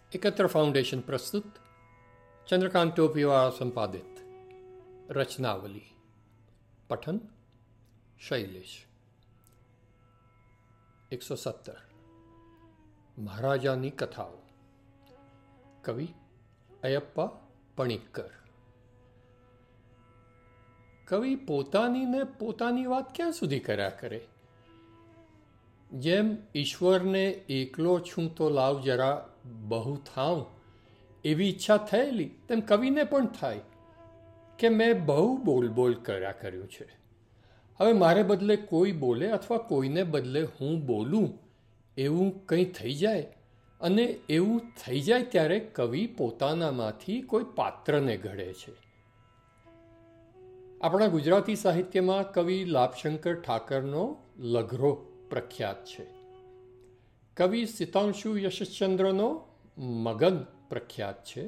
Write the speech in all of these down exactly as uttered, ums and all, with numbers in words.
एकत्र फाउंडेशन प्रस्तुत चंद्रकांत टोपीवाला संपादित रचनावली पठन शैलेश। एक सौ सत्तर महाराजानी कथाओ। कवि अयप्पा पणिक्कर। कवि पोतानी ने पोतानी वात क्यां सुधी कर्या करे। जेम ईश्वर ने एकलो छूं तो लाव जरा बहु थाऊं एवी ઈચ્છા થયેલી તેમ કવિને પણ થાય કે મેં બહુ બોલ બોલ કર્યા કર્યું છે, હવે મારે બદલે કોઈ બોલે અથવા કોઈને બદલે હું બોલું એવું કંઈ થઈ જાય અને એવું થઈ જાય ત્યારે કવિ પોતાનામાંથી કોઈ પાત્રને ઘડે છે। આપણા ગુજરાતી સાહિત્યમાં કવિ લાભશંકર ઠાકરનો લઘરો પ્રખ્યાત છે। કવિ સિતાંશુ યશચંદ્રનો મગન પ્રખ્યાત છે।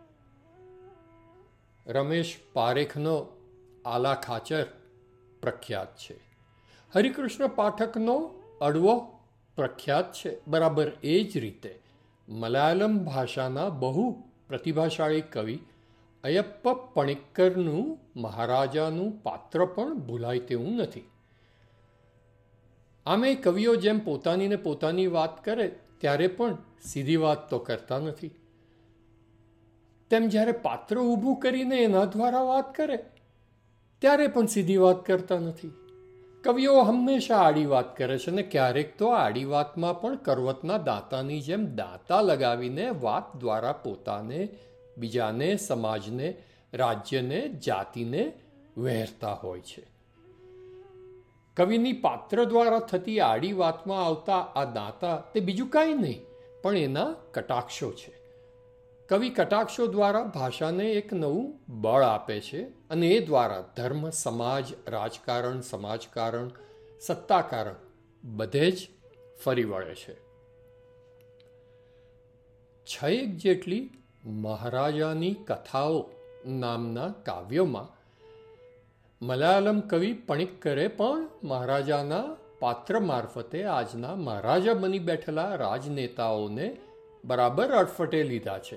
રમેશ પારેખનો આલા ખાચર પ્રખ્યાત છે। હરિકૃષ્ણ પાઠકનો અડવો પ્રખ્યાત છે। બરાબર એ જ રીતે મલયાલમ ભાષાના બહુ પ્રતિભાશાળી કવિ અયપ્પા પણિક્કરનું મહારાજાનું પાત્ર પણ ભૂલાય તેવું નથી। આમે કવિઓ જેમ પોતાની ને પોતાની વાત કરે ત્યારે પણ સીધી વાત તો કરતા નથી, તેમ જ્યારે પાત્ર ઊભું કરીને એના દ્વારા વાત કરે ત્યારે પણ સીધી વાત કરતા નથી। કવિઓ હંમેશા આડી વાત કરે છે ને ક્યારેક તો આડી વાતમાં પણ કરવતના દાંતાની જેમ દાંતા લગાવીને વાત દ્વારા પોતાને, બીજાને, સમાજને, રાજ્યને, જાતિને વહેરતા હોય છે। કવિની પાત્ર દ્વારા થતી આડી વાતમાં આવતા આ દાંતા તે બીજું કાંઈ નહીં પણ એના કટાક્ષો છે। કવિ કટાક્ષો દ્વારા ભાષાને એક નવું બળ આપે છે અને એ દ્વારા ધર્મ, સમાજ, રાજકારણ, સમાજકારણ, સત્તાકારણ બધે જ ફરી વળે છે। છએક જેટલી મહારાજાની કથાઓ નામના કાવ્યોમાં મલયાલમ કવિ પણિક્કરે પણ મહારાજાના પાત્ર મારફતે આજના મહારાજા બની બેઠેલા રાજનેતાઓને બરાબર અડફટે લીધા છે।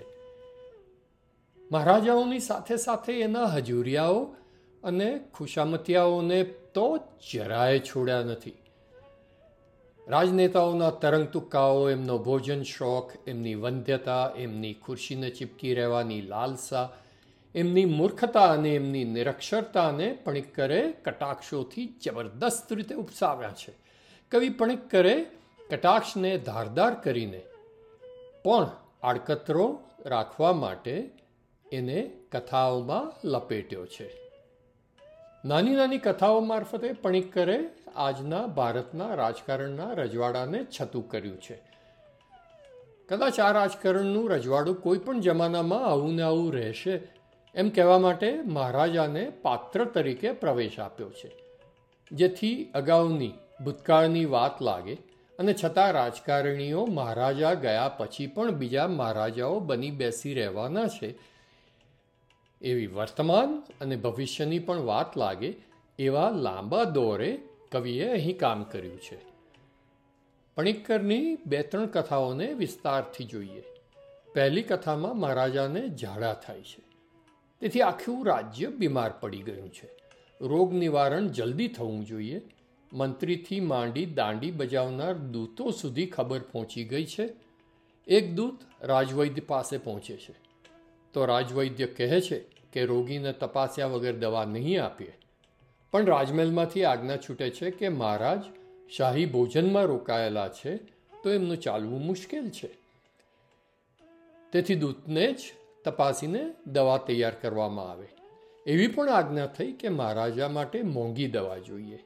મહારાજાઓની સાથે સાથે એના હજુરિયાઓ અને ખુશામતિયાઓને તો જરાય છોડ્યા નથી। રાજનેતાઓના તરંગ તુક્કાઓ, એમનો ભોજન શોખ, એમની વંધ્યતા, એમની ખુરશીને ચીપકી રહેવાની લાલસા, એમની મૂર્ખતા અને એમની નિરક્ષરતાને પણિક્કરે કટાક્ષોથી જબરદસ્ત રીતે ઉપસાવ્યા છે। કવિ પણિક્કરે કટાક્ષને ધારદાર કરીને પણ આડકતરો રાખવા માટે એને કથાઓમાં લપેટ્યો છે। નાની નાની કથાઓ મારફતે પણિક્કરે આજના ભારતના રાજકારણના રજવાડાને છતું કર્યું છે। કદાચ આ રાજકારણનું રજવાડું કોઈ પણ જમાનામાં આવું ને આવું રહેશે એમ કહેવા માટે મહારાજાને પાત્ર તરીકે પ્રવેશ આપ્યો છે, જેથી અગાઉની ભૂતકાળની વાત લાગે અને છતાં રાજકારણીઓ મહારાજા ગયા પછી પણ બીજા મહારાજાઓ બની બેસી રહેવાના છે એવી વર્તમાન અને ભવિષ્યની પણ વાત લાગે એવા લાંબા દોરે કવિએ અહીં કામ કર્યું છે। પણિક્કરની બે ત્રણ કથાઓને વિસ્તારથી જોઈએ। પહેલી કથામાં મહારાજાને ઝાડા થાય છે, તેથી આખું રાજ્ય બીમાર પડી ગયું છે। રોગ નિવારણ જલ્દી થવું જોઈએ। મંત્રીથી માંડી દાંડી બજાવનાર દૂતો સુધી ખબર પહોંચી ગઈ છે। એક દૂત રાજવૈદ્ય પાસે પહોંચે છે તો રાજવૈદ્ય કહે છે કે રોગીને તપાસ્યા વગર દવા નહીં આપીએ, પણ રાજમહેલમાંથી આજ્ઞા છૂટે છે કે મહારાજ શાહી ભોજનમાં રોકાયેલા છે તો એમનું ચાલવું મુશ્કેલ છે, તેથી દૂતને જ તપાસીને દવા તૈયાર કરવામાં આવે। એવી પણ આજ્ઞા થઈ કે મહારાજા માટે મોંઘી દવા જોઈએ।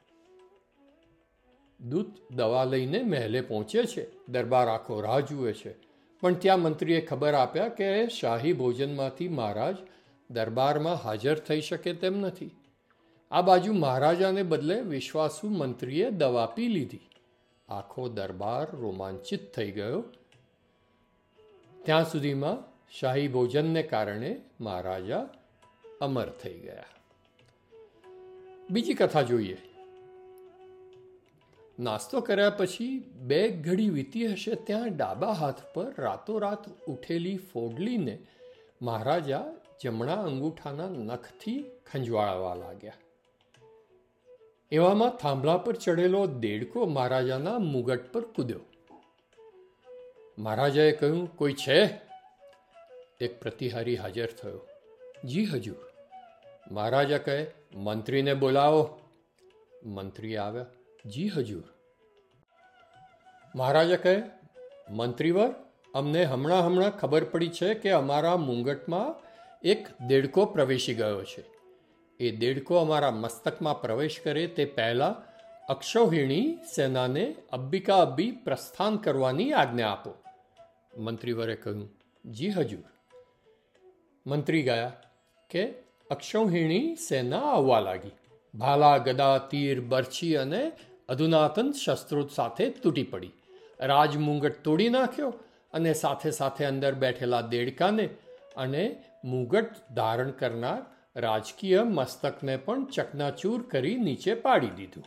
દૂત દવા લઈને મહેલે પહોંચે છે। દરબાર આખો રાહ જુએ છે, પણ ત્યાં મંત્રીએ ખબર આપ્યા કે શાહી ભોજનમાંથી મહારાજ દરબારમાં હાજર થઈ શકે તેમ નથી। આ બાજુ મહારાજાને બદલે વિશ્વાસુ મંત્રીએ દવા પી લીધી। આખો દરબાર રોમાંચિત થઈ ગયો। ત્યાં સુધીમાં શાહી ભોજનને કારણે મહારાજા અમર થઈ ગયા। બીજી કથા જોઈએ। નાસ્તો કર્યા પછી બે ઘડી વીતી હશે ત્યાં ડાબા હાથ પર રાતોરાત ઉઠેલી ફોડલીને મહારાજા જમણા અંગૂઠાના નખથી ખંજવાળવા લાગ્યા. એવામાં થાંભલા પર ચડેલો દેડકો મહારાજાના મુગટ પર કૂદ્યો. મહારાજાએ કહ્યું, કોઈ છે? એક પ્રતિહારી હાજર થયો. જી હજુર. મહારાજા કહે, મંત્રીને બોલાવો. મંત્રી આવ્યા. જી હજુર. મહારાજા કહે, મંત્રીવર, અમને હમણાં હમણાં ખબર પડી છે કે અમારા મુંગટમાં એક દેડકો પ્રવેશી ગયો છે. એ દેડકો અમારા મસ્તકમાં પ્રવેશ કરે તે પહેલાં અક્ષૌહિણી સેનાને અબ્બિકા અબ્બી પ્રસ્થાન કરવાની આજ્ઞા આપો. મંત્રીવરે કહ્યું, જી હજુર. મંત્રી ગયા કે અક્ષૌહિણી સેના આવવા લાગી. ભાલા, ગદા, તીર, બરછી અને અધુનાતન શસ્ત્રો સાથે તૂટી પડી. રાજમુંગટ તોડી નાખ્યો અને સાથે સાથે અંદર બેઠેલા દેડકાને અને મુગટ ધારણ કરનાર રાજકીય મસ્તકને પણ ચકનાચૂર કરી નીચે પાડી દીધું.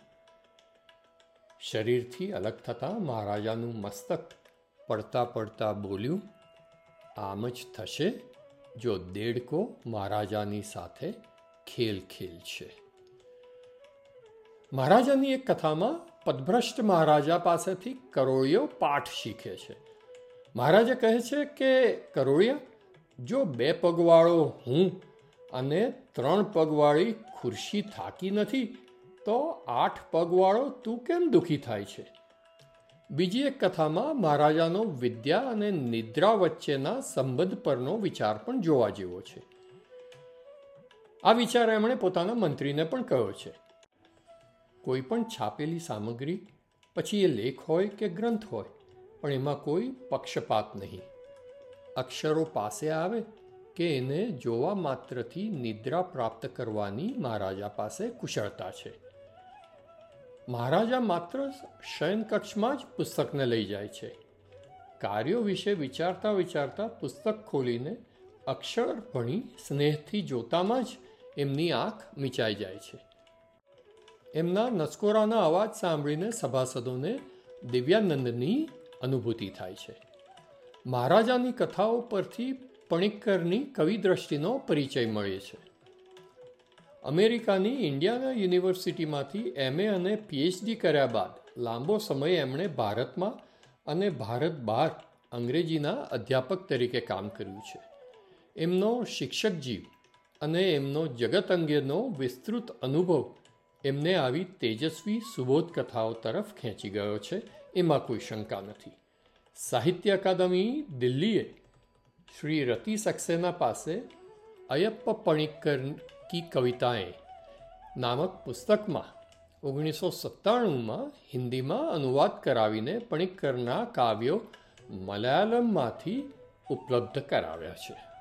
શરીરથી અલગ થતાં મહારાજાનું મસ્તક પડતા પડતા બોલ્યું, આમ જ થશે જો દેડકો મહારાજાની સાથે ખેલ ખેલશે. મહારાજાની એક કથામાં પદભ્રષ્ટ મહારાજા પાસેથી કરોળિયો પાઠ શીખે છે. મહારાજા કહે છે કે કરોળિયા, જો બે પગવાળો હું અને ત્રણ પગવાળી ખુરશી થાકી નથી તો આઠ પગવાળો તું કેમ દુઃખી થાય છે? બીજી એક કથામાં મહારાજાનો વિદ્યા અને નિદ્રા વચ્ચેના સંબંધ પરનો વિચાર પણ જોવા જેવો છે. આ વિચાર એમણે પોતાના મંત્રીને પણ કહ્યો છે. કોઈ પણ છાપેલી સામગ્રી, પછી એ લેખ હોય કે ગ્રંથ હોય, પણ એમાં કોઈ પક્ષપાત નહીં. અક્ષરો પાસે આવે કે એને જોવા માત્રથી નિદ્રા પ્રાપ્ત કરવાની મહારાજા પાસે કુશળતા છે. મહારાજા માત્ર શયનકક્ષમાં જ પુસ્તકને લઈ જાય છે. કાર્યો વિશે વિચારતા વિચારતા પુસ્તક ખોલીને અક્ષર ભણી સ્નેહથી જોતામાં જ એમની આંખ મીચાઈ જાય છે. એમના નસકોરાના અવાજ સાંભળીને સભાસદોને દિવ્યાનંદની અનુભૂતિ થાય છે. મહારાજાની કથાઓ પરથી પણિક્કરની કવિદ્રષ્ટિનો પરિચય મળે છે. અમેરિકાની ઇન્ડિયાના યુનિવર્સિટીમાંથી એમએ અને પીએચડી કર્યા બાદ લાંબો સમય એમણે ભારતમાં અને ભારત બહાર અંગ્રેજીના અધ્યાપક તરીકે કામ કર્યું છે. એમનો શિક્ષક જીવ અને એમનો જગત અંગેનો વિસ્તૃત અનુભવ એમને આવી તેજસ્વી સુબોધ કથાઓ તરફ ખેંચી ગયો છે, એમાં કોઈ શંકા નથી. સાહિત્ય અકાદમી દિલ્હીએ શ્રી રતિ સક્સેના પાસે અયપ્પા પણિક્કર કી કવિતાએં નામક પુસ્તકમાં ઓગણીસો સત્તાણુંમાં હિન્દીમાં અનુવાદ કરાવીને પણિક્કરના કાવ્યો મલયાલમમાંથી ઉપલબ્ધ કરાવ્યા છે.